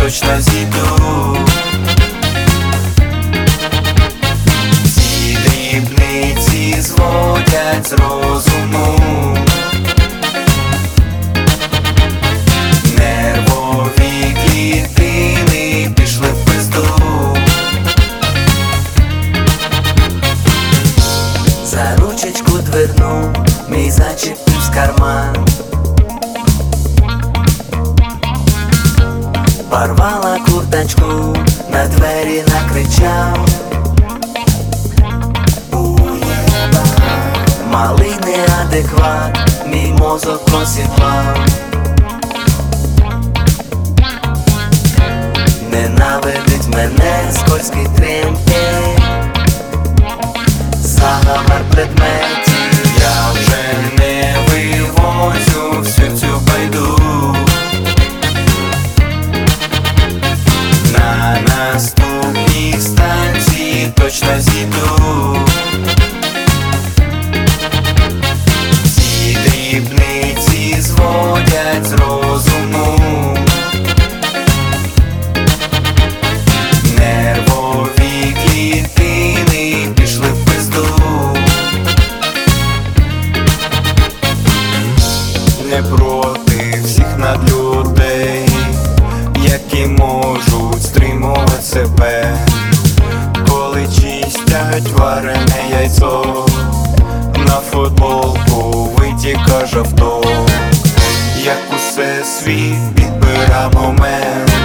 точно зійдуть. Ці дрібниці зводять з розуму, нервові клітини пішли в пизду. За ручечку дверну мій зачепив з карман, порвала курточку, на двері накричав. Малий неадекват, мій мозок просідвав. Ненавидить мене скользкий тремтень, заговор предметів. Я вже не вивозю всю цю байду. На наступній станції точно зійду. Ці дрібниці зводять з розуму, нервові клітини пішли в пизду. Не проти всіх надлюдей, які можуть стримувати себе, коли чистять варене яйцо, на футболку витіка жовто. Як усе світ підбира момент,